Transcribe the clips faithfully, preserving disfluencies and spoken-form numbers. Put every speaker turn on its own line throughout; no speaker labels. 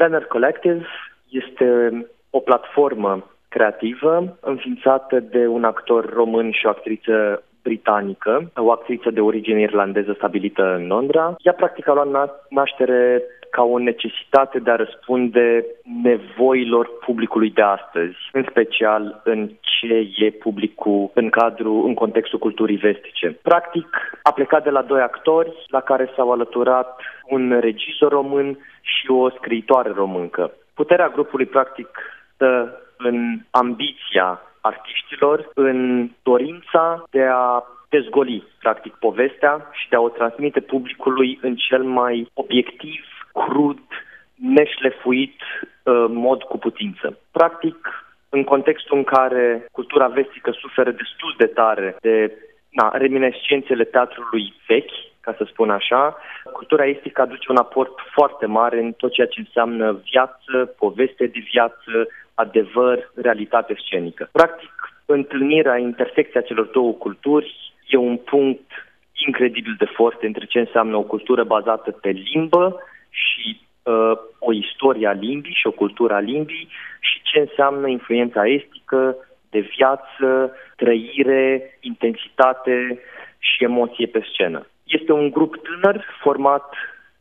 Banner Collective este o platformă creativă înființată de un actor român și o actriță britanică, o actriță de origine irlandeză stabilită în Londra. Ea practic a luat naștere ca o necesitate de a răspunde nevoilor publicului de astăzi, în special în ce e publicul în cadrul, în contextul culturii vestice. Practic, a plecat de la doi actori la care s-au alăturat un regizor român și o scriitoare româncă. Puterea grupului, practic, stă în ambiția artiștilor, în dorința de a dezgoli, practic, povestea și de a o transmite publicului în cel mai obiectiv, crud, neșlefuit uh, mod cu putință. Practic, în contextul în care cultura vestică suferă destul de tare de na, reminiscențele teatrului vechi, ca să spun așa, cultura estică aduce un aport foarte mare în tot ceea ce înseamnă viață, poveste de viață, adevăr, realitate scenică. Practic, întâlnirea, intersecția celor două culturi e un punct incredibil de forță între ce înseamnă o cultură bazată pe limbă și uh, o istorie a limbii și o cultură a limbii și ce înseamnă influența estică de viață, trăire, intensitate și emoție pe scenă. Este un grup tânăr format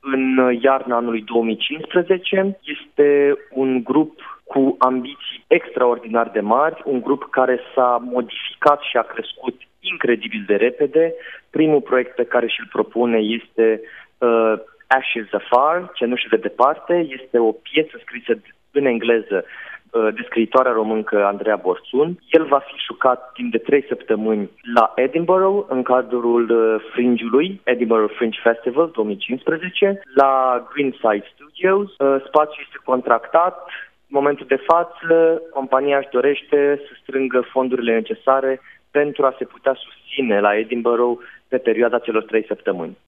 în iarna anului două mii cincisprezece. Este un grup cu ambiții extraordinar de mari, un grup care s-a modificat și a crescut incredibil de repede. Primul proiect pe care și-l propune este uh, Ashes Afar, Cenușe de departe. Este o piesă scrisă în engleză de scriitoarea româncă Andreea Borțun. El va fi jucat timp de trei săptămâni la Edinburgh, în cadrul Fringe-ului, Edinburgh Fringe Festival două mii cincisprezece, la Greenside Studios. Spațiul este contractat. În momentul de față, compania își dorește să strângă fondurile necesare pentru a se putea susține la Edinburgh pe perioada celor trei săptămâni.